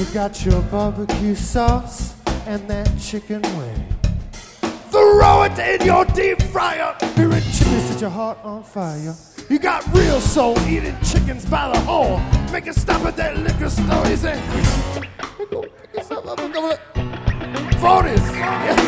You got your barbecue sauce and that chicken wing. Throw it in your deep fryer. Hearing chicken set your heart on fire. You got real soul eating chickens by the whole. Make it stop at that liquor store. You say, go pick yourself up and go. 40s. Yeah.